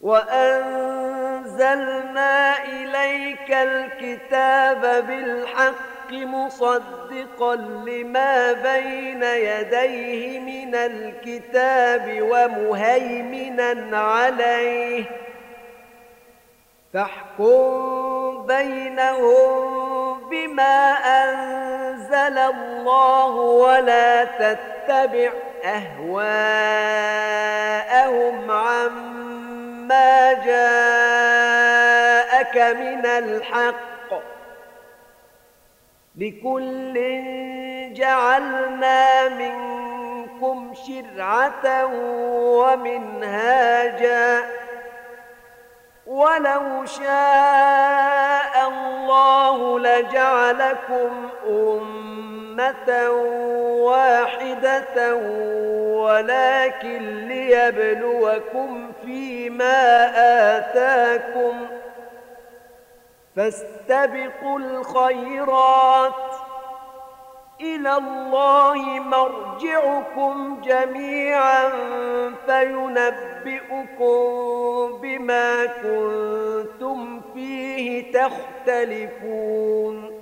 وأنزلنا إليك الكتاب بالحق مصدقا لما بين يديه من الكتاب ومهيمنا عليه فاحكم بينهم بما أنزل الله ولا تتبع أهواءهم عما جاءك من الحق لكل جعلنا منكم شرعة ومنهاجا ولو شاء الله لجعلكم أمة واحدة ولكن ليبلوكم فيما آتاكم فاستبقوا الخيرات إلى الله مرجعكم جميعا فينبئكم بما كنتم فيه تختلفون